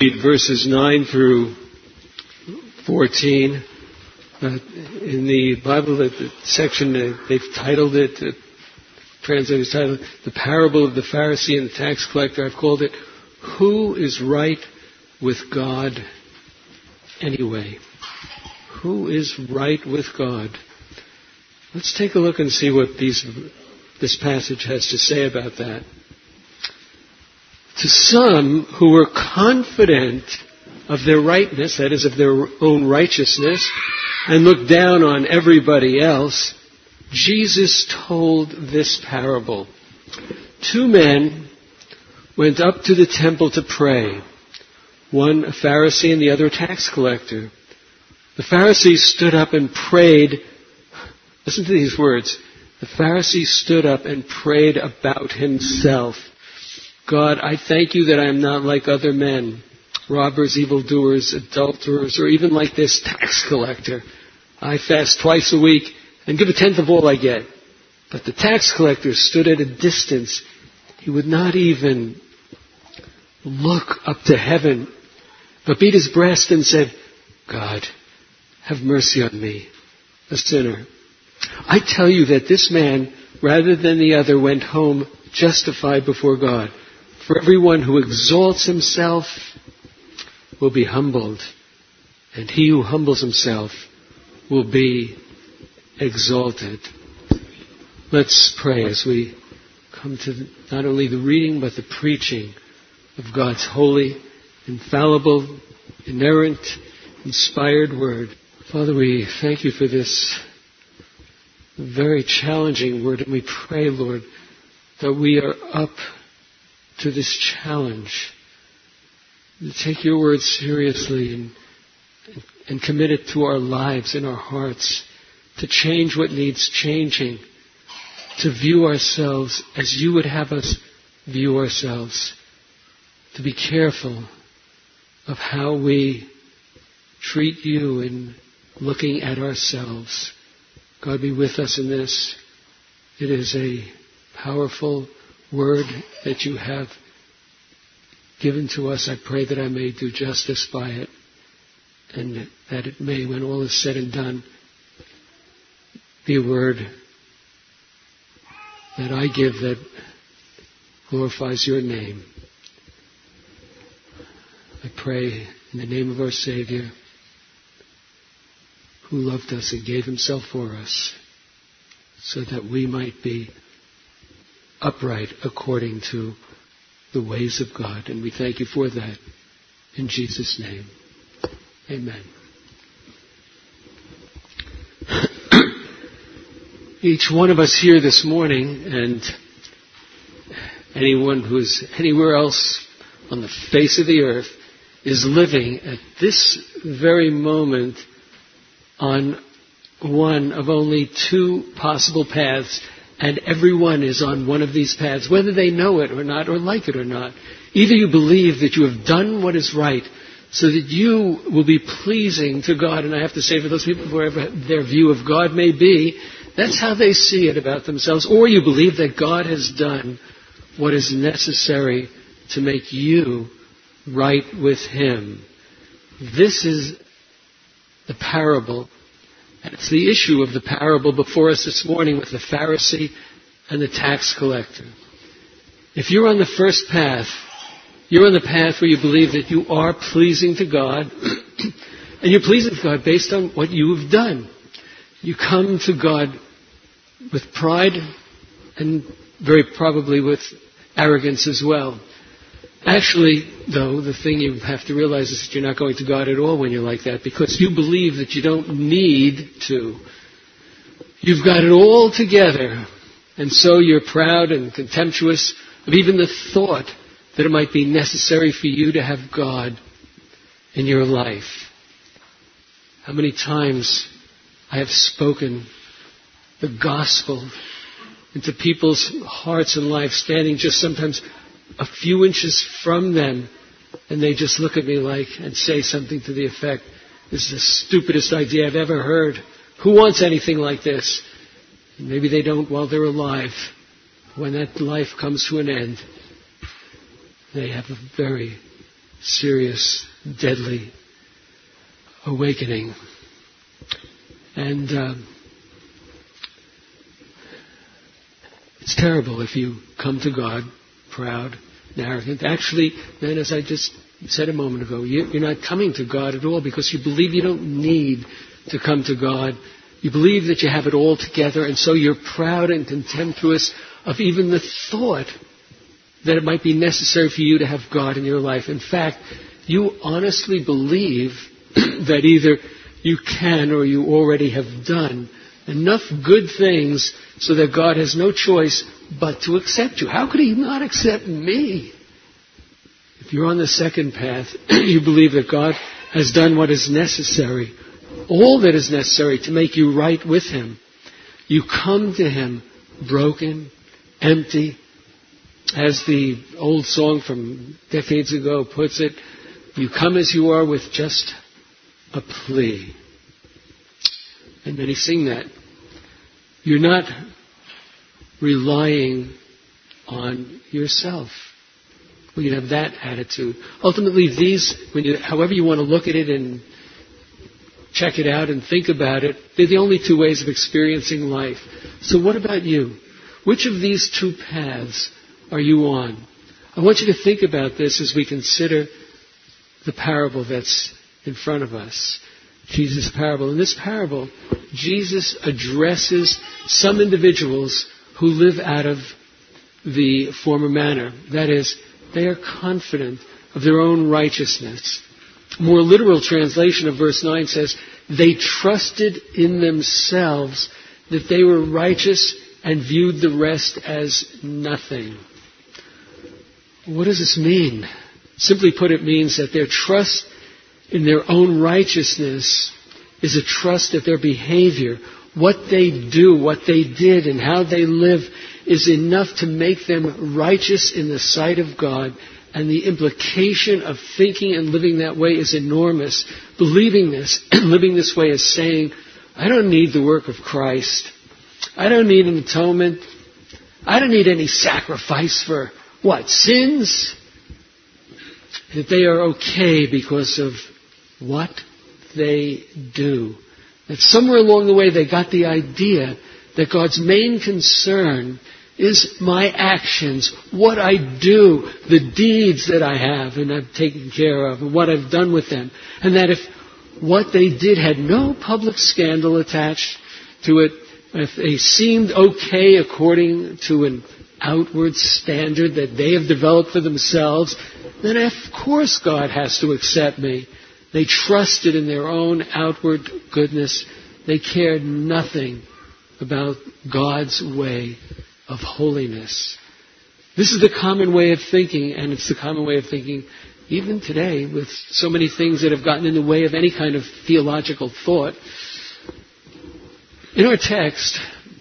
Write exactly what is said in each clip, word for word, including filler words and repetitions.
Read verses nine through fourteen. Uh, in the Bible, the, the section, uh, they've titled it, uh, translators titled it, The Parable of the Pharisee and the Tax Collector. I've called it, Who is Right with God Anyway? Who is right with God? Let's take a look and see what these, this passage has to say about that. To some who were confident of their rightness, that is, of their own righteousness, and looked down on everybody else, Jesus told this parable. Two men went up to the temple to pray, one a Pharisee and the other a tax collector. The Pharisee stood up and prayed. Listen to these words. The Pharisee stood up and prayed about himself. God, I thank you that I am not like other men, robbers, evildoers, adulterers, or even like this tax collector. I fast twice a week and give a tenth of all I get. But the tax collector stood at a distance. He would not even look up to heaven, but beat his breast and said, God, have mercy on me, a sinner. I tell you that this man, rather than the other, went home justified before God. For everyone who exalts himself will be humbled, and he who humbles himself will be exalted. Let's pray as we come to not only the reading but the preaching of God's holy, infallible, inerrant, inspired word. Father, we thank you for this very challenging word, and we pray, Lord, that we are up to this challenge, to take your word seriously and, and, and commit it to our lives and our hearts, to change what needs changing, to view ourselves as you would have us view ourselves, to be careful of how we treat you in looking at ourselves. God, be with us in this. It is a powerful word that you have given to us. I pray that I may do justice by it, and that it may, when all is said and done, be a word that I give that glorifies your name. I pray in the name of our Savior, who loved us and gave himself for us, so that we might be upright according to the ways of God. And we thank you for that. In Jesus' name. Amen. Each one of us here this morning, and anyone who's anywhere else on the face of the earth, is living at this very moment on one of only two possible paths, and everyone is on one of these paths, whether they know it or not, or like it or not. Either you believe that you have done what is right, so that you will be pleasing to God, and I have to say for those people, wherever their view of God may be, that's how they see it about themselves, or you believe that God has done what is necessary to make you right with Him. This is the parable. And it's the issue of the parable before us this morning with the Pharisee and the tax collector. If you're on the first path, you're on the path where you believe that you are pleasing to God, and you're pleasing to God based on what you've done. You come to God with pride and very probably with arrogance as well. Actually, though, the thing you have to realize is that you're not going to God at all when you're like that, because you believe that you don't need to. You've got it all together, and so you're proud and contemptuous of even the thought that it might be necessary for you to have God in your life. How many times I have spoken the gospel into people's hearts and lives, standing just sometimes a few inches from them, and they just look at me like and say something to the effect, "This is the stupidest idea I've ever heard. Who wants anything like this?" And maybe they don't while they're alive. When that life comes to an end, they have a very serious, deadly awakening. And um, it's terrible if you come to God proud and arrogant. Actually, then, as I just said a moment ago, you, you're not coming to God at all because you believe you don't need to come to God. You believe that you have it all together, and so you're proud and contemptuous of even the thought that it might be necessary for you to have God in your life. In fact, you honestly believe that either you can or you already have done enough good things so that God has no choice but to accept you. How could He not accept me? If you're on the second path, you believe that God has done what is necessary, all that is necessary to make you right with Him. You come to Him broken, empty. As the old song from decades ago puts it, you come as you are with just a plea. And many sing that. You're not relying on yourself. When you have that attitude. Ultimately, these, when you, however you want to look at it and check it out and think about it, they're the only two ways of experiencing life. So what about you? Which of these two paths are you on? I want you to think about this as we consider the parable that's in front of us. Jesus' parable. In this parable, Jesus addresses some individuals who live out of the former manner. That is, they are confident of their own righteousness. A more literal translation of verse nine says, they trusted in themselves that they were righteous and viewed the rest as nothing. What does this mean? Simply put, it means that their trust in their own righteousness is a trust that their behavior, what they do, what they did, and how they live is enough to make them righteous in the sight of God. And the implication of thinking and living that way is enormous. Believing this and living this way is saying, I don't need the work of Christ. I don't need an atonement. I don't need any sacrifice for what? Sins? That they are okay because of what they do. That somewhere along the way they got the idea that God's main concern is my actions, what I do, the deeds that I have and I've taken care of, and what I've done with them. And that if what they did had no public scandal attached to it, if they seemed okay according to an outward standard that they have developed for themselves, then of course God has to accept me. They trusted in their own outward goodness. They cared nothing about God's way of holiness. This is the common way of thinking, and it's the common way of thinking even today with so many things that have gotten in the way of any kind of theological thought. In our text,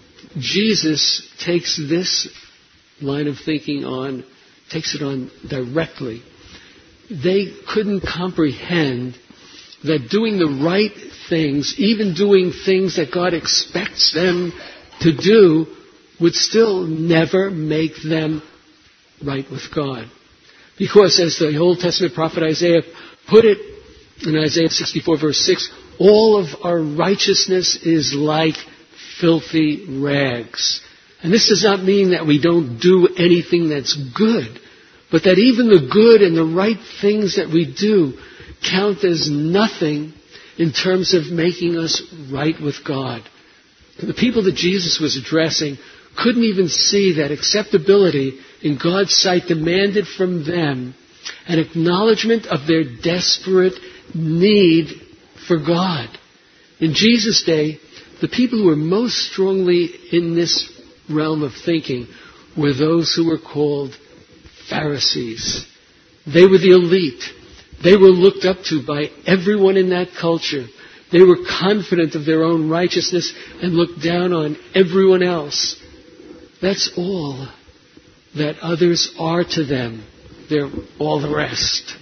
Jesus takes this line of thinking on, takes it on directly. They couldn't comprehend that doing the right things, even doing things that God expects them to do, would still never make them right with God. Because as the Old Testament prophet Isaiah put it in Isaiah sixty-four verse six, all of our righteousness is like filthy rags. And this does not mean that we don't do anything that's good, but that even the good and the right things that we do count as nothing in terms of making us right with God. The people that Jesus was addressing couldn't even see that acceptability in God's sight demanded from them an acknowledgement of their desperate need for God. In Jesus' day, the people who were most strongly in this realm of thinking were those who were called Pharisees. They were the elite. They were looked up to by everyone in that culture. They were confident of their own righteousness and looked down on everyone else. That's all that others are to them. They're all the rest.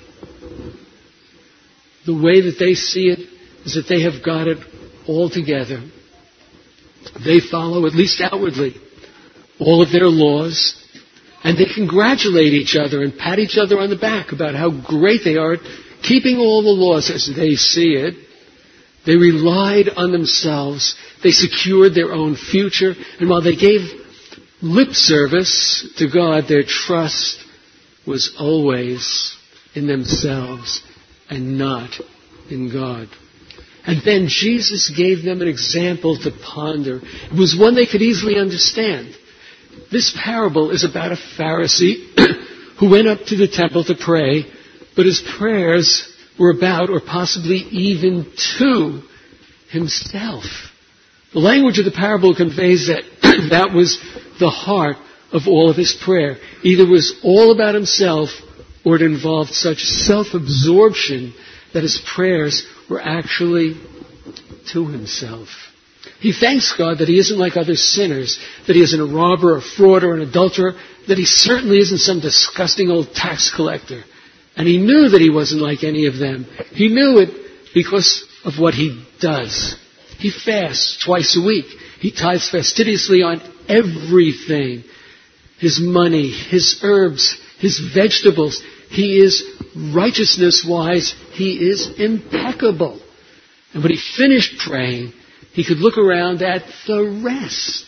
The way that they see it is that they have got it all together. They follow, at least outwardly, all of their laws. And they congratulate each other and pat each other on the back about how great they are at keeping all the laws as they see it. They relied on themselves. They secured their own future. And while they gave lip service to God, their trust was always in themselves and not in God. And then Jesus gave them an example to ponder. It was one they could easily understand. This parable is about a Pharisee who went up to the temple to pray, but his prayers were about, or possibly even to, himself. The language of the parable conveys that that was the heart of all of his prayer. Either it was all about himself, or it involved such self-absorption that his prayers were actually to himself. He thanks God that he isn't like other sinners, that he isn't a robber, a fraud, or an adulterer, that he certainly isn't some disgusting old tax collector. And he knew that he wasn't like any of them. He knew it because of what he does. He fasts twice a week. He tithes fastidiously on everything. His money, his herbs, his vegetables. He is, righteousness-wise, he is impeccable. And when he finished praying, he could look around at the rest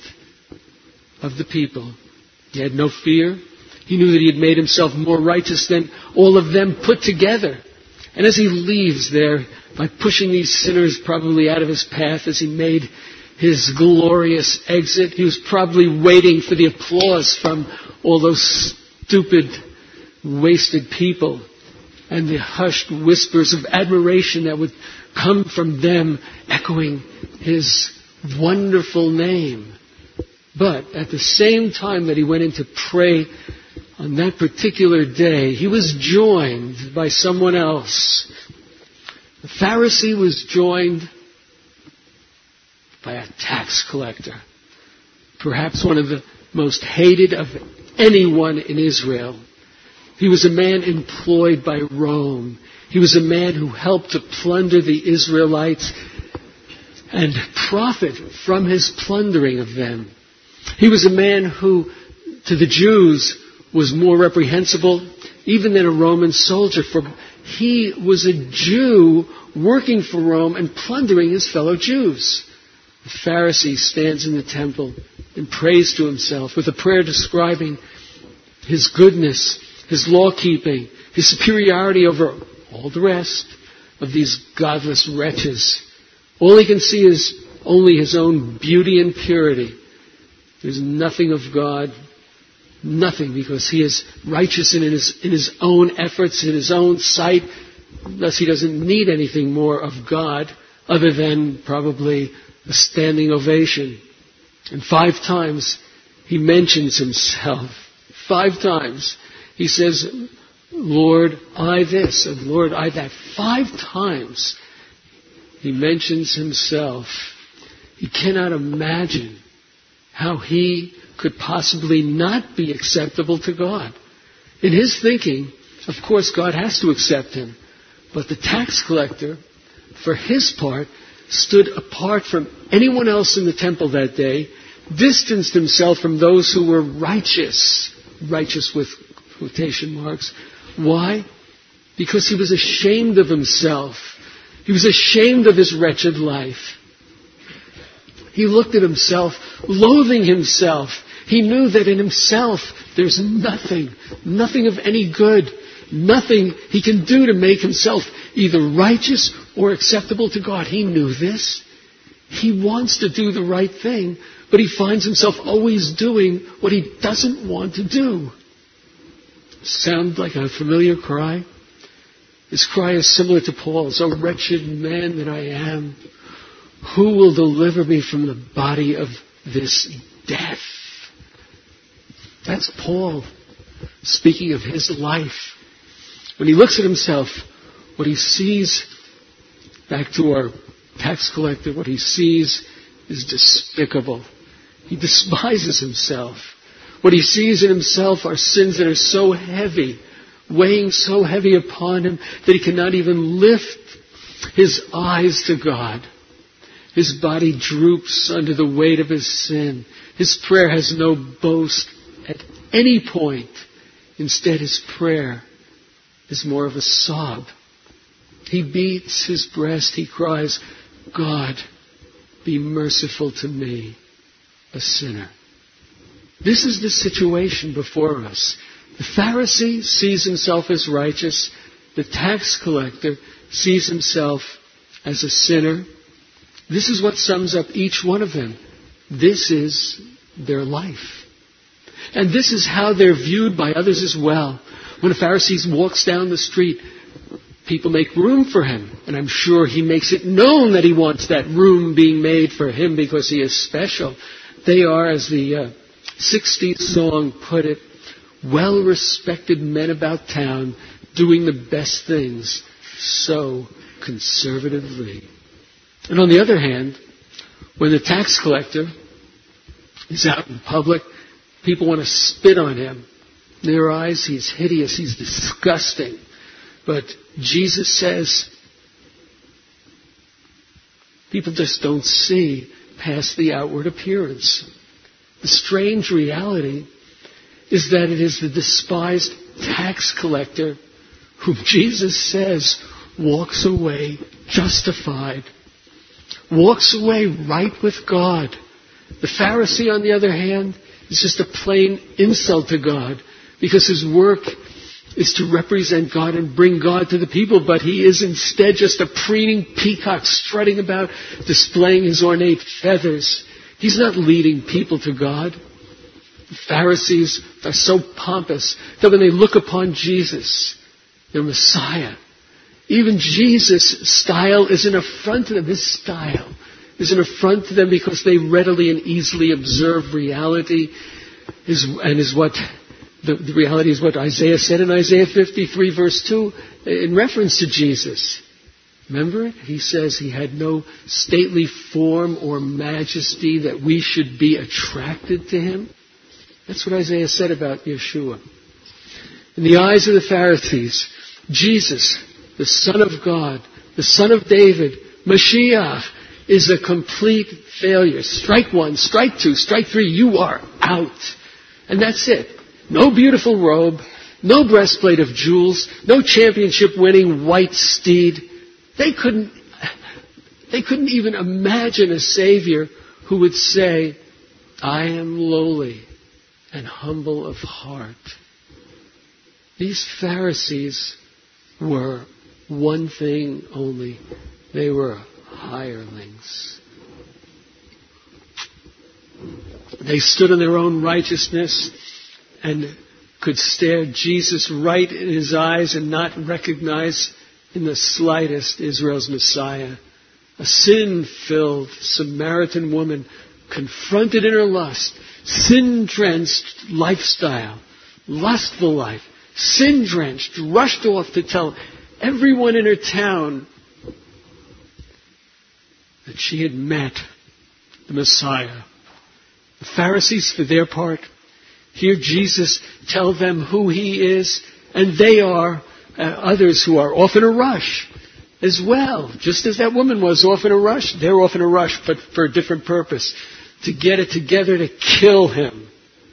of the people. He had no fear. He knew that he had made himself more righteous than all of them put together. And as he leaves there, by pushing these sinners probably out of his path as he made his glorious exit, he was probably waiting for the applause from all those stupid, wasted people and the hushed whispers of admiration that would come from them echoing his wonderful name. But at the same time that he went in to pray on that particular day, he was joined by someone else. The Pharisee was joined by a tax collector, perhaps one of the most hated of anyone in Israel. He was a man employed by Rome. He was a man who helped to plunder the Israelites and profit from his plundering of them. He was a man who, to the Jews, was more reprehensible even than a Roman soldier, for he was a Jew working for Rome and plundering his fellow Jews. The Pharisee stands in the temple and prays to himself with a prayer describing his goodness, his law-keeping, his superiority over all the rest of these godless wretches. All he can see is only his own beauty and purity. There's nothing of God, nothing, because he is righteous in his, in his own efforts, in his own sight. Thus he doesn't need anything more of God other than probably a standing ovation. And five times he mentions himself. Five times he says, Lord, I this, and Lord, I that. Five times he mentions himself. He cannot imagine how he could possibly not be acceptable to God. In his thinking, of course, God has to accept him. But the tax collector, for his part, stood apart from anyone else in the temple that day, distanced himself from those who were righteous, righteous with quotation marks. Why? Because he was ashamed of himself. He was ashamed of his wretched life. He looked at himself, loathing himself. He knew that in himself there's nothing, nothing of any good, nothing he can do to make himself either righteous or acceptable to God. He knew this. He wants to do the right thing, but he finds himself always doing what he doesn't want to do. Sound like a familiar cry? His cry is similar to Paul's. "O wretched man that I am, who will deliver me from the body of this death?" That's Paul speaking of his life. When he looks at himself, what he sees, back to our tax collector, what he sees is despicable. He despises himself. What he sees in himself are sins that are so heavy, weighing so heavy upon him that he cannot even lift his eyes to God. His body droops under the weight of his sin. His prayer has no boast at any point. Instead, his prayer is more of a sob. He beats his breast. He cries, God, be merciful to me, a sinner. This is the situation before us. The Pharisee sees himself as righteous. The tax collector sees himself as a sinner. This is what sums up each one of them. This is their life. And this is how they're viewed by others as well. When a Pharisee walks down the street, people make room for him. And I'm sure he makes it known that he wants that room being made for him because he is special. They are, as the uh, sixties song put it, well-respected men about town doing the best things so conservatively. And on the other hand, when the tax collector is out in public, people want to spit on him. In their eyes, he's hideous, he's disgusting. But Jesus says, people just don't see past the outward appearance. The strange reality is that it is the despised tax collector whom Jesus says walks away justified, walks away right with God. The Pharisee, on the other hand, is just a plain insult to God because his work is to represent God and bring God to the people, but he is instead just a preening peacock strutting about, displaying his ornate feathers. He's not leading people to God. The Pharisees are so pompous that when they look upon Jesus, their Messiah, even Jesus' style is an affront to them. His style is an affront to them because they readily and easily observe reality, is, and is what the, the reality is what Isaiah said in Isaiah fifty-three, verse two, in reference to Jesus. Remember it? He says he had no stately form or majesty that we should be attracted to him. That's what Isaiah said about Yeshua. In the eyes of the Pharisees, Jesus, the Son of God, the Son of David, Mashiach, is a complete failure. Strike one, strike two, strike three, you are out. And that's it. No beautiful robe, no breastplate of jewels, no championship-winning white steed. They couldn't, they couldn't even imagine a Savior who would say, I am lowly and humble of heart. These Pharisees were one thing only. They were hirelings. They stood in their own righteousness and could stare Jesus right in his eyes and not recognize in the slightest Israel's Messiah. A sin-filled Samaritan woman confronted in her lust, sin-drenched lifestyle, lustful life, sin-drenched, rushed off to tell everyone in her town that she had met the Messiah. The Pharisees, for their part, hear Jesus tell them who he is, and they are uh, others who are off in a rush as well. Just as that woman was off in a rush, they're off in a rush, but for a different purpose, to get it together to kill him.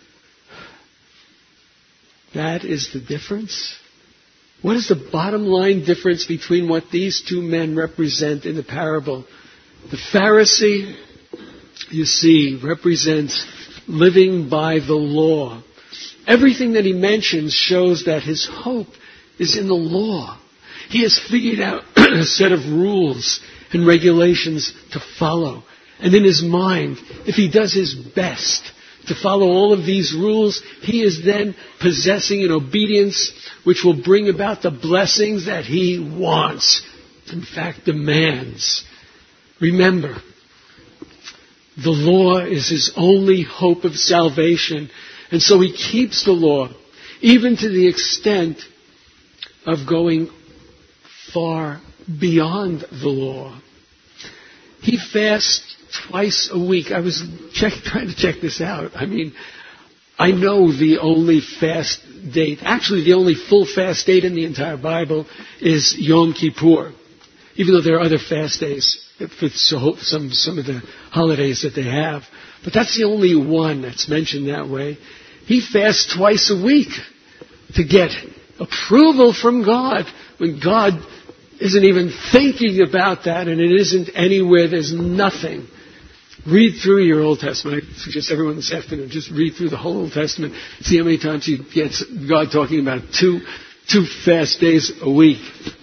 That is the difference. What is the bottom line difference between what these two men represent in the parable? The Pharisee, you see, represents living by the law. Everything that he mentions shows that his hope is in the law. He has figured out a set of rules and regulations to follow. And in his mind, if he does his best to follow all of these rules, he is then possessing an obedience which will bring about the blessings that he wants, in fact demands. Remember, the law is his only hope of salvation. And so he keeps the law, even to the extent of going far beyond the law. He fasts twice a week. I was check, trying to check this out. I mean, I know the only fast date, actually the only full fast date in the entire Bible is Yom Kippur, even though there are other fast days for some, some of the holidays that they have. But that's the only one that's mentioned that way. He fasts twice a week to get approval from God when God isn't even thinking about that and it isn't anywhere. There's nothing. Read through your Old Testament. I suggest everyone this afternoon just read through the whole Old Testament. See how many times you get God talking about two, two fast days a week.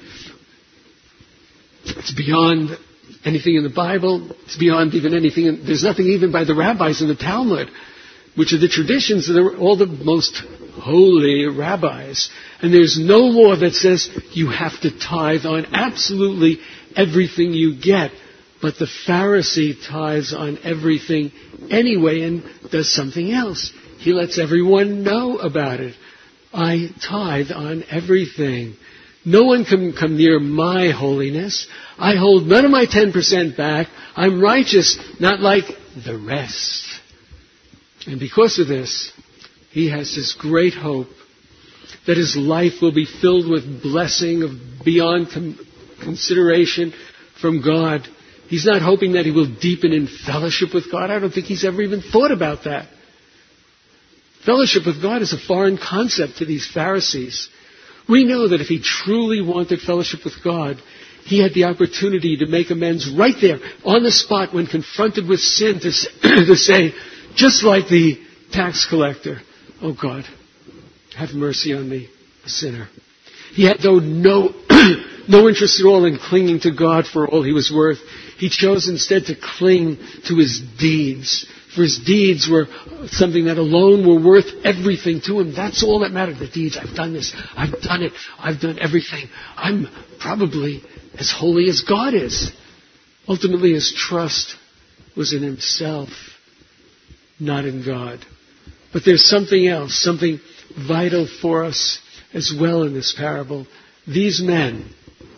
It's beyond anything in the Bible. It's beyond even anything. In, there's nothing even by the rabbis in the Talmud, which are the traditions of the, all the most holy rabbis. And there's no law that says you have to tithe on absolutely everything you get. But the Pharisee tithes on everything anyway and does something else. He lets everyone know about it. I tithe on everything. No one can come near my holiness. I hold none of my ten percent back. I'm righteous, not like the rest. And because of this, he has this great hope that his life will be filled with blessing of beyond com- consideration from God. He's not hoping that he will deepen in fellowship with God. I don't think he's ever even thought about that. Fellowship with God is a foreign concept to these Pharisees. We know that if he truly wanted fellowship with God, he had the opportunity to make amends right there, on the spot, when confronted with sin, to say, to say just like the tax collector, "Oh God, have mercy on me, a sinner." He had, though, no, no interest at all in clinging to God for all he was worth. He chose instead to cling to his deeds. For his deeds were something that alone were worth everything to him. That's all that mattered. The deeds. I've done this. I've done it. I've done everything. I'm probably as holy as God is. Ultimately, his trust was in himself, not in God. But there's something else, something vital for us as well in this parable. These men,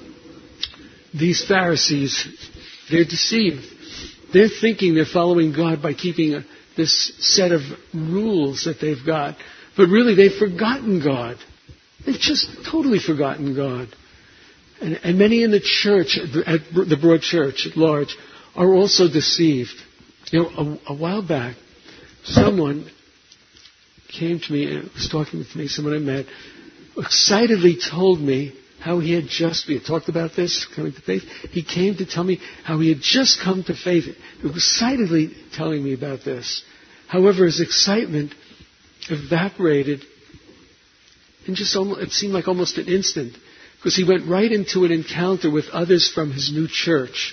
these Pharisees, they're deceived. They're thinking they're following God by keeping a, this set of rules that they've got. But really, they've forgotten God. They've just totally forgotten God. And, and many in the church, at the broad church at large, are also deceived. You know, a, a while back, someone came to me and was talking with me, someone I met, excitedly told me how he had just, we had talked about this, coming to faith. He came to tell me how he had just come to faith. He was excitedly telling me about this. However, his excitement evaporated in just almost, it seemed like almost an instant, because he went right into an encounter with others from his new church.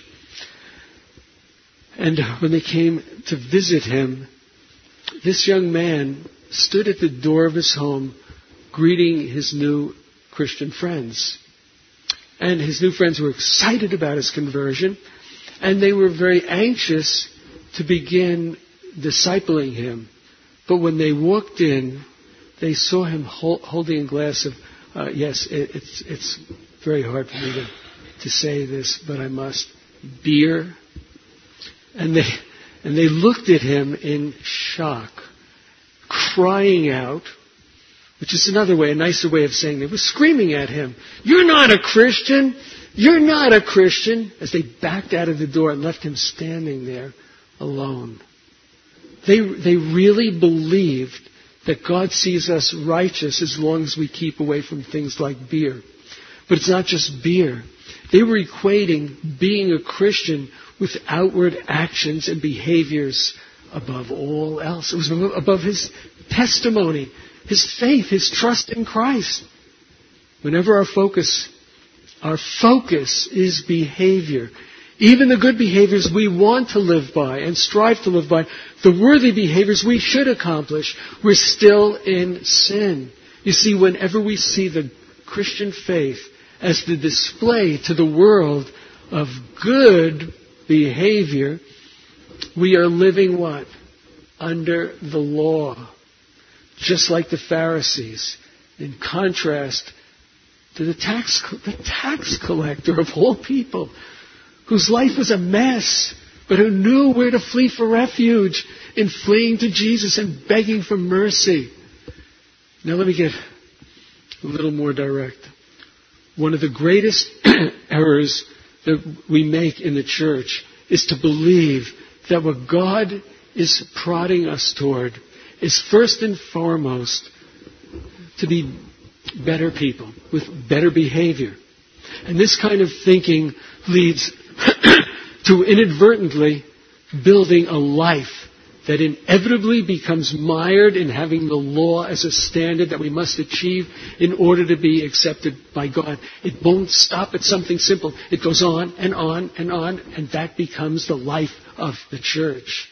And when they came to visit him, this young man stood at the door of his home greeting his new Christian friends. And his new friends were excited about his conversion, and they were very anxious to begin discipling him. But when they walked in, they saw him hold, holding a glass of, uh, yes, it, it's, it's very hard for me to, to say this, but I must, beer. And they, and they looked at him in shock, crying out, which is another way, a nicer way of saying they were screaming at him, "You're not a Christian! You're not a Christian!" As they backed out of the door and left him standing there alone. They, they really believed that God sees us righteous as long as we keep away from things like beer. But it's not just beer. They were equating being a Christian with outward actions and behaviors above all else. It was above his testimony, his faith, his trust in Christ. Whenever our focus, our focus is behavior, even the good behaviors we want to live by and strive to live by, the worthy behaviors we should accomplish, we're still in sin. You see, whenever we see the Christian faith as the display to the world of good behavior, we are living what? Under the law. Just like the Pharisees, in contrast to the tax, the tax collector of all people, whose life was a mess, but who knew where to flee for refuge in fleeing to Jesus and begging for mercy. Now let me get a little more direct. One of the greatest errors that we make in the church is to believe that what God is prodding us toward is first and foremost to be better people with better behavior. And this kind of thinking leads to inadvertently building a life that inevitably becomes mired in having the law as a standard that we must achieve in order to be accepted by God. It won't stop at something simple. It goes on and on and on, and that becomes the life of the church.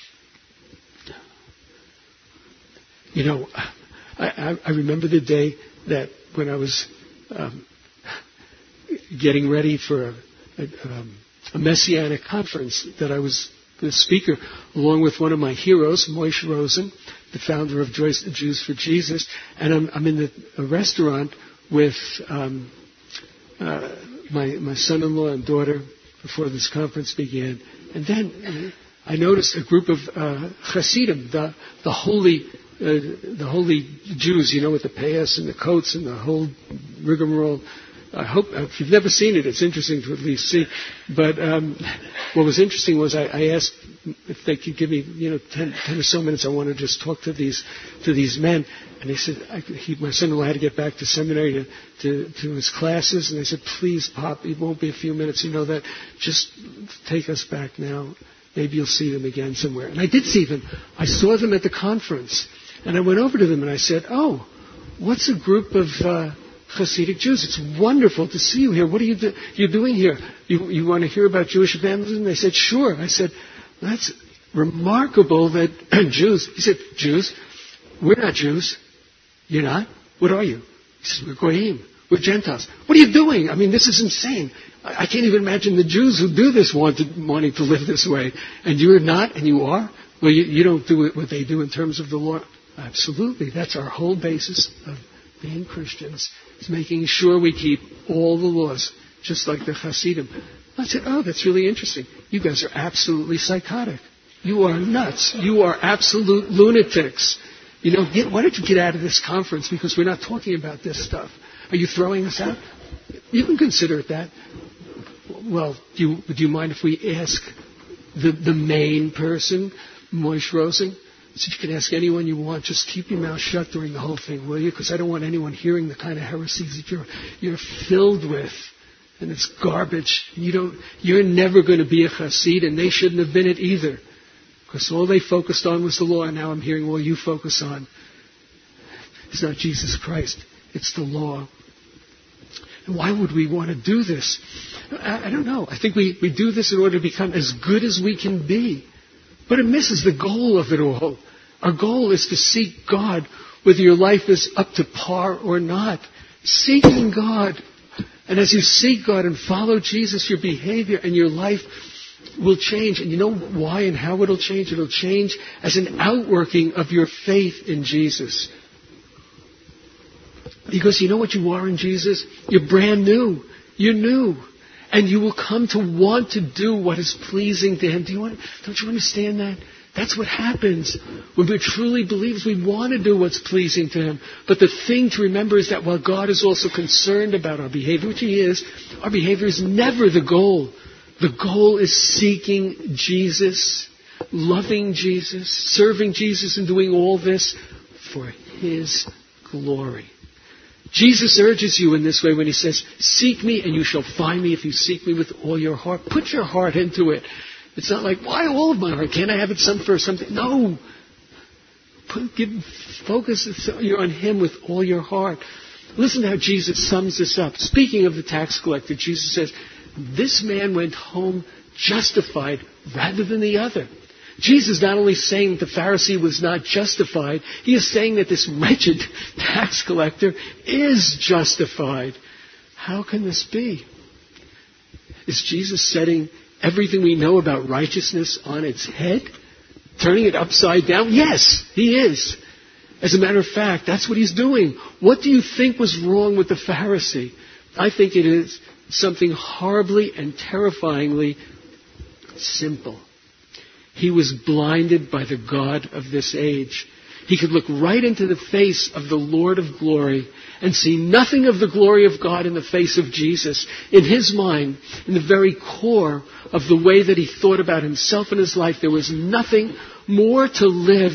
You know, I, I remember the day that when I was um, getting ready for a, a, um, a Messianic conference that I was the speaker, along with one of my heroes, Moshe Rosen, the founder of Jews for Jesus, and I'm, I'm in the, a restaurant with um, uh, my, my son-in-law and daughter before this conference began, and then I noticed a group of uh, Hasidim, the, the holy, uh, the holy Jews, you know, with the payas and the coats and the whole rigmarole. I hope, if you've never seen it, it's interesting to at least see. But um, what was interesting was I, I asked if they could give me, you know, ten, ten or so minutes. I want to just talk to these to these men. And they said, I, he, my son-in-law had to get back to seminary to, to, to his classes. And they said, please, Pop, it won't be a few minutes. You know that. Just take us back now. Maybe you'll see them again somewhere. And I did see them. I saw them at the conference. And I went over to them and I said, oh, what's a group of... Uh, Hasidic Jews. It's wonderful to see you here. What are you do- you're doing here? You, you want to hear about Jewish evangelism? They said, sure. I said, that's remarkable that Jews. He said, Jews? We're not Jews. You're not? What are you? He said, we're Goyim. We're Gentiles. What are you doing? I mean, this is insane. I, I can't even imagine the Jews who do this want to, wanting to live this way. And you're not, and you are? Well, you, you don't do what they do in terms of the law. Absolutely. That's our whole basis of being Christians. Is making sure we keep all the laws, just like the Hasidim. I said, oh, that's really interesting. You guys are absolutely psychotic. You are nuts. You are absolute lunatics. You know, get, why don't you get out of this conference because we're not talking about this stuff. Are you throwing us out? You can consider it that. Well, do you, do you mind if we ask the, the main person, Moshe Rosen? So you can ask anyone you want. Just keep your mouth shut during the whole thing, will you? Because I don't want anyone hearing the kind of heresies that you're you're filled with, and it's garbage. You don't. You're never going to be a Hasid, and they shouldn't have been it either, because all they focused on was the law. And now I'm hearing all you focus on is not Jesus Christ. It's the law. And why would we want to do this? I, I don't know. I think we, we do this in order to become as good as we can be. But it misses the goal of it all. Our goal is to seek God, whether your life is up to par or not. Seeking God. And as you seek God and follow Jesus, your behavior and your life will change. And you know why and how it'll change? It'll change as an outworking of your faith in Jesus. Because you know what you are in Jesus? You're brand new. You're new. And you will come to want to do what is pleasing to Him. Do you want? Don't you understand that? That's what happens when we're truly believers. We want to do what's pleasing to Him. But the thing to remember is that while God is also concerned about our behavior, which He is, our behavior is never the goal. The goal is seeking Jesus, loving Jesus, serving Jesus, and doing all this for His glory. Jesus urges you in this way when He says, seek me and you shall find me if you seek me with all your heart. Put your heart into it. It's not like, why all of my heart? Can't I have it some for something? No. Put, give, focus on Him with all your heart. Listen to how Jesus sums this up. Speaking of the tax collector, Jesus says, this man went home justified rather than the other. Jesus is not only saying that the Pharisee was not justified, He is saying that this wretched tax collector is justified. How can this be? Is Jesus setting everything we know about righteousness on its head? Turning it upside down? Yes, He is. As a matter of fact, that's what He's doing. What do you think was wrong with the Pharisee? I think it is something horribly and terrifyingly simple. He was blinded by the God of this age. He could look right into the face of the Lord of glory and see nothing of the glory of God in the face of Jesus. In his mind, in the very core of the way that he thought about himself and his life, there was nothing more to live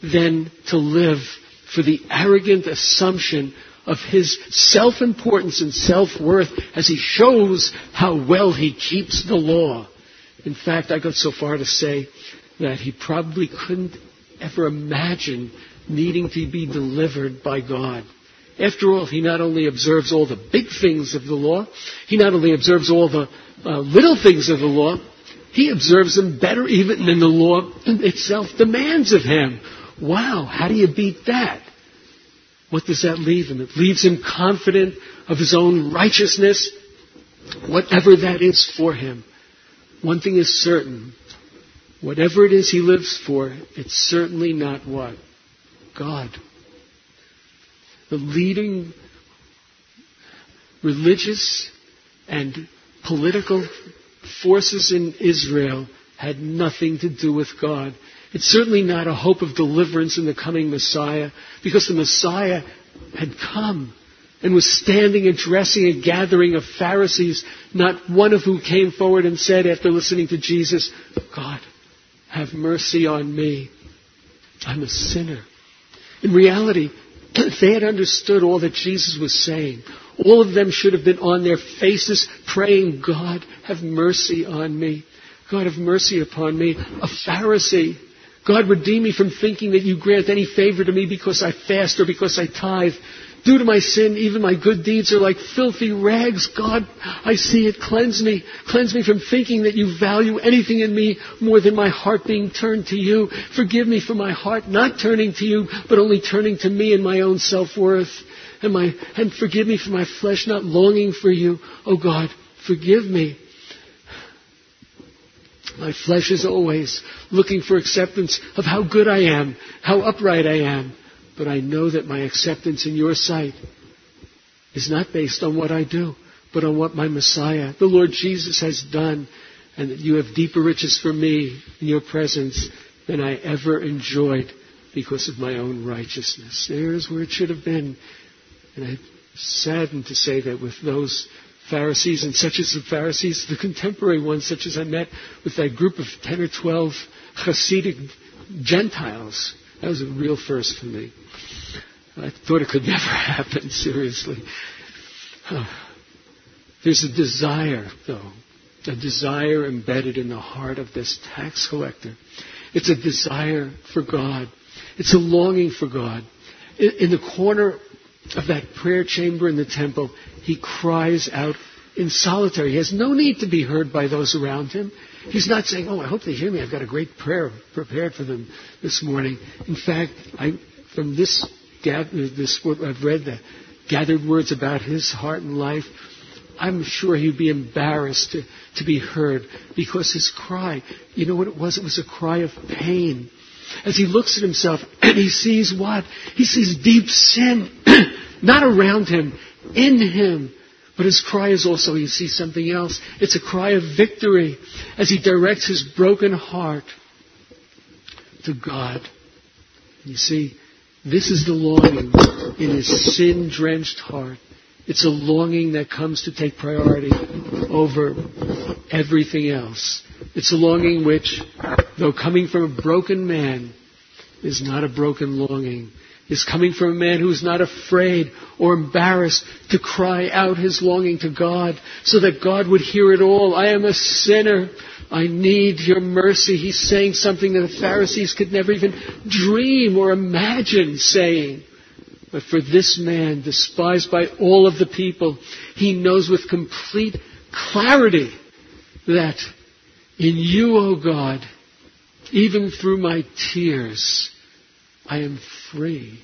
than to live for the arrogant assumption of his self-importance and self-worth as he shows how well he keeps the law. In fact, I got so far to say that he probably couldn't ever imagine needing to be delivered by God. After all, he not only observes all the big things of the law, he not only observes all the uh, little things of the law, he observes them better even than the law itself demands of him. Wow, how do you beat that? What does that leave him? It leaves him confident of his own righteousness, whatever that is for him. One thing is certain. Whatever it is he lives for, it's certainly not what? God. The leading religious and political forces in Israel had nothing to do with God. It's certainly not a hope of deliverance in the coming Messiah, because the Messiah had come and was standing addressing a gathering of Pharisees, not one of whom came forward and said after listening to Jesus, God, have mercy on me. I'm a sinner. In reality, if they had understood all that Jesus was saying, all of them should have been on their faces praying, God, have mercy on me. God, have mercy upon me. A Pharisee. God, redeem me from thinking that you grant any favor to me because I fast or because I tithe. Due to my sin, even my good deeds are like filthy rags. God, I see it. Cleanse me. Cleanse me from thinking that you value anything in me more than my heart being turned to you. Forgive me for my heart not turning to you, but only turning to me and my own self-worth. And, my, and forgive me for my flesh not longing for you. Oh God, forgive me. My flesh is always looking for acceptance of how good I am, how upright I am. But I know that my acceptance in your sight is not based on what I do, but on what my Messiah, the Lord Jesus, has done, and that you have deeper riches for me in your presence than I ever enjoyed because of my own righteousness. There's where it should have been. And I'm saddened to say that with those Pharisees, and such as the Pharisees, the contemporary ones, such as I met with that group of ten or twelve Hasidic Gentiles, that was a real first for me. I thought it could never happen, seriously. There's a desire, though, a desire embedded in the heart of this tax collector. It's a desire for God. It's a longing for God. In the corner of that prayer chamber in the temple, he cries out in solitary. He has no need to be heard by those around him. He's not saying, oh, I hope they hear me. I've got a great prayer prepared for them this morning. In fact, I, from this, this what I've read, the gathered words about his heart and life, I'm sure he'd be embarrassed to, to be heard, because his cry, you know what it was? It was a cry of pain. As he looks at himself and he sees what? He sees deep sin, not around him, in him. But his cry is also, he sees something else. It's a cry of victory as he directs his broken heart to God. You see, this is the longing in his sin-drenched heart. It's a longing that comes to take priority over everything else. It's a longing which, though coming from a broken man, is not a broken longing. Is coming from a man who is not afraid or embarrassed to cry out his longing to God so that God would hear it all. I am a sinner. I need your mercy. He's saying something that the Pharisees could never even dream or imagine saying. But for this man, despised by all of the people, he knows with complete clarity that in you, O God, even through my tears, I am free.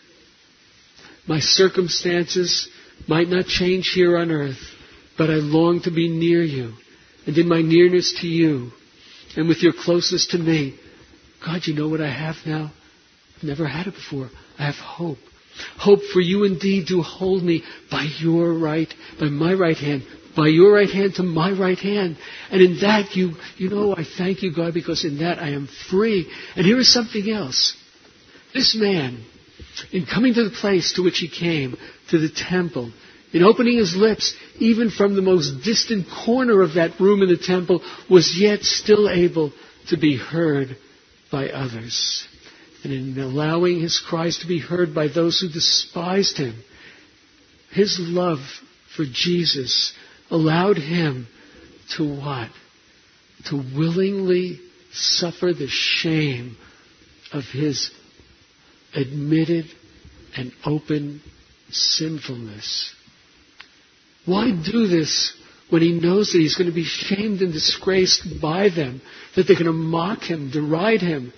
My circumstances might not change here on earth, but I long to be near you. And in my nearness to you, and with your closeness to me, God, you know what I have now? I've never had it before. I have hope. Hope for you indeed to hold me by your right, by my right hand, by your right hand to my right hand. And in that, you, you know, I thank you, God, because in that I am free. And here is something else. This man, in coming to the place to which he came, to the temple, in opening his lips, even from the most distant corner of that room in the temple, was yet still able to be heard by others. and in allowing his cries to be heard by those who despised him, his love for Jesus allowed him to what? To willingly suffer the shame of his admitted and open sinfulness. Why do this when he knows that he's going to be shamed and disgraced by them, that they're going to mock him, deride him?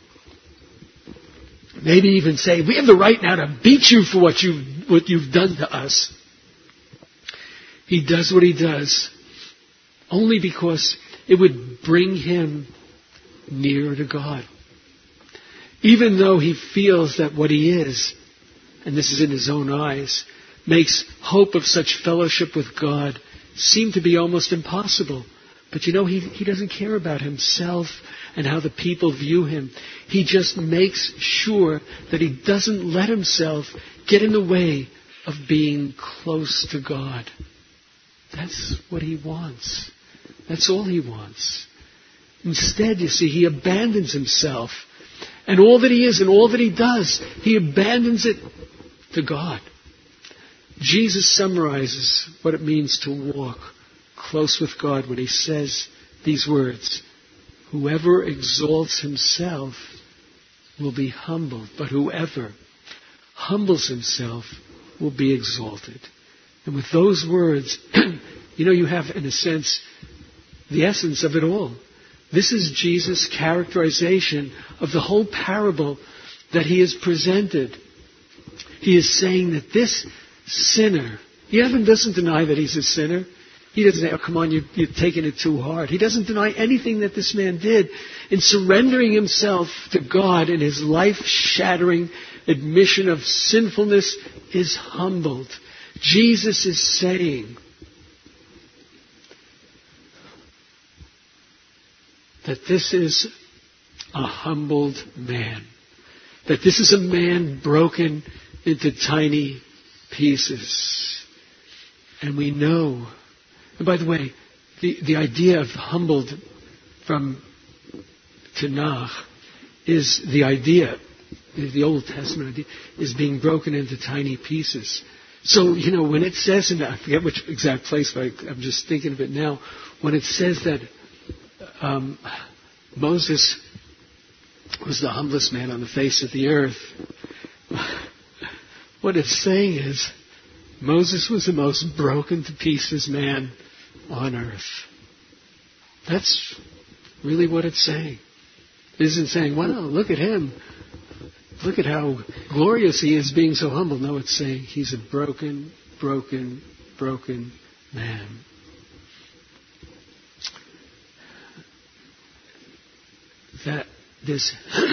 Maybe even say, we have the right now to beat you for what, you, what you've done to us. He does what he does only because it would bring him nearer to God. Even though he feels that what he is, and this is in his own eyes, makes hope of such fellowship with God seem to be almost impossible. But you know, he, he doesn't care about himself and how the people view him. He just makes sure that he doesn't let himself get in the way of being close to God. That's what he wants. That's all he wants. Instead, you see, he abandons himself. And all that he is and all that he does, he abandons it to God. Jesus summarizes what it means to walk close with God when he says these words: whoever exalts himself will be humbled, but whoever humbles himself will be exalted. And with those words, you know, you have, in a sense, the essence of it all. This is Jesus' characterization of the whole parable that he has presented. He is saying that this sinner, he even doesn't deny that he's a sinner. He doesn't say, oh, come on, you, you're taking it too hard. He doesn't deny anything that this man did. In surrendering himself to God in his life-shattering admission of sinfulness, is humbled. Jesus is saying that this is a humbled man. That this is a man broken into tiny pieces. And we know, and by the way, the, the idea of humbled from Tanakh is the idea, the Old Testament idea, is being broken into tiny pieces. So, you know, when it says, and I forget which exact place, but I, I'm just thinking of it now, when it says that um, Moses was the humblest man on the face of the earth, what it's saying is Moses was the most broken to pieces man on earth. That's really what it's saying. It isn't saying, wow, look at him. Look at how glorious he is being so humble. No, it's saying he's a broken, broken, broken man. That this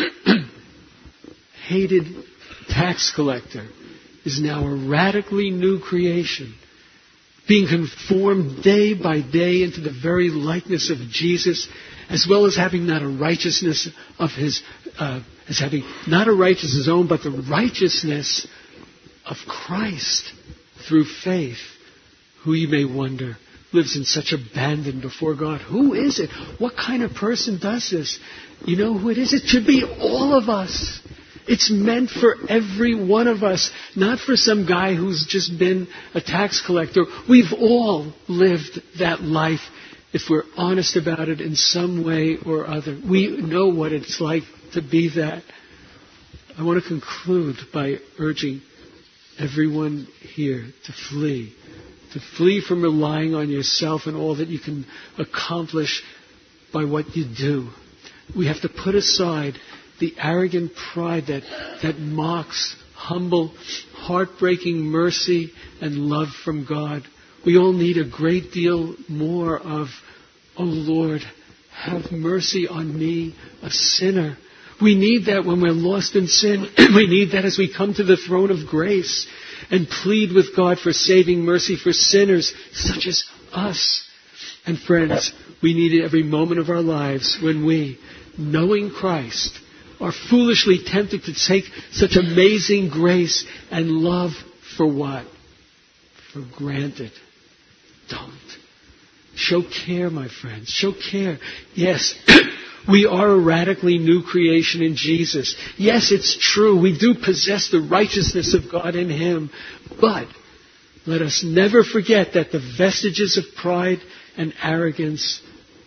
hated tax collector is now a radically new creation, being conformed day by day into the very likeness of Jesus, as well as having not a righteousness of his, uh, as having not a righteousness of his own, but the righteousness of Christ through faith. Who, you may wonder, lives in such abandon before God? Who is it? What kind of person does this? You know who it is? It should be all of us. It's meant for every one of us, not for some guy who's just been a tax collector. We've all lived that life, if we're honest about it in some way or other. We know what it's like to be that. I want to conclude by urging everyone here to flee. To flee from relying on yourself and all that you can accomplish by what you do. We have to put aside the arrogant pride that, that mocks humble, heartbreaking mercy and love from God. We all need a great deal more of, oh Lord, have mercy on me, a sinner. We need that when we're lost in sin. We need that as we come to the throne of grace and plead with God for saving mercy for sinners such as us. And friends, we need it every moment of our lives when we, knowing Christ, are foolishly tempted to take such amazing grace and love for what? For granted. Don't. Show care, my friends. Show care. Yes, We are a radically new creation in Jesus. Yes, it's true. We do possess the righteousness of God in Him. But let us never forget that the vestiges of pride and arrogance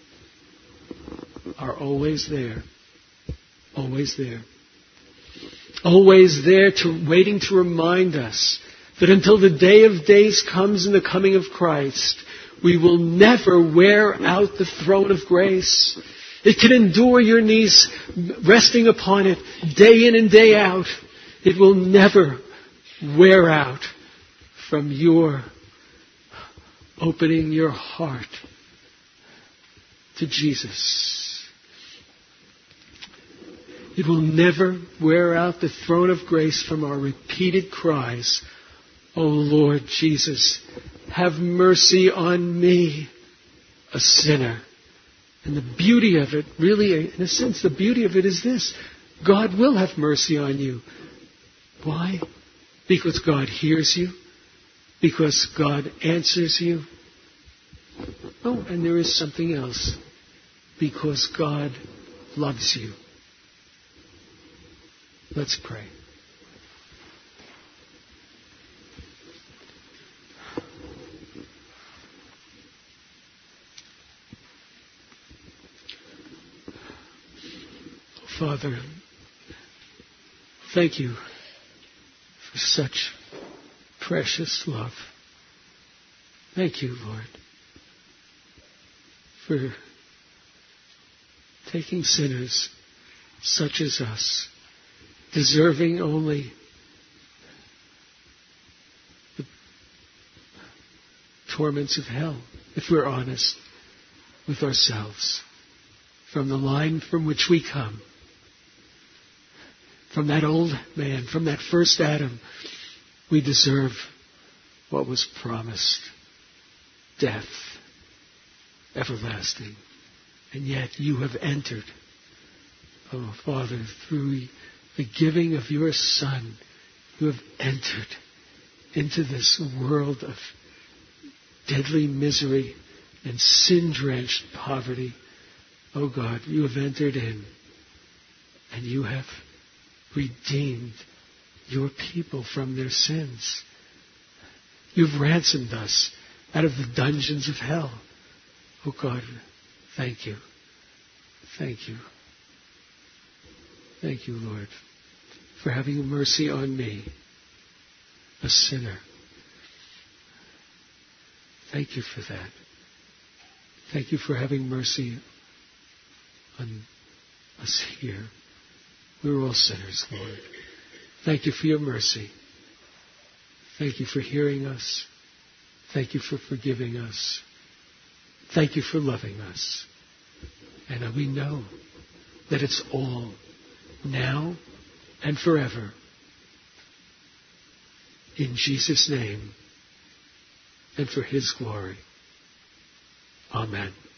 are always there. Always there. Always there, to, waiting to remind us that until the day of days comes in the coming of Christ, we will never wear out the throne of grace. It can endure your knees resting upon it day in and day out. It will never wear out from your opening your heart to Jesus. It will never wear out the throne of grace from our repeated cries, "O Lord Jesus, have mercy on me, a sinner." And the beauty of it, really, in a sense, the beauty of it is this: God will have mercy on you. Why? Because God hears you. Because God answers you. Oh, and there is something else. Because God loves you. Let's pray. Father, thank you for such precious love. Thank you, Lord, for taking sinners such as us, deserving only the torments of hell, if we're honest with ourselves, from the line from which we come. From that old man, from that first Adam, we deserve what was promised. Death, everlasting. And yet you have entered, oh Father, through the giving of your Son, you have entered into this world of deadly misery and sin-drenched poverty. Oh God, you have entered in, and you have redeemed your people from their sins. You've ransomed us out of the dungeons of hell. Oh God, thank you. Thank you. Thank you, Lord, for having mercy on me, a sinner. Thank you for that. Thank you for having mercy on us here. We're all sinners, Lord. Thank you for your mercy. Thank you for hearing us. Thank you for forgiving us. Thank you for loving us. And we know that it's all now and forever. In Jesus' name and for His glory. Amen.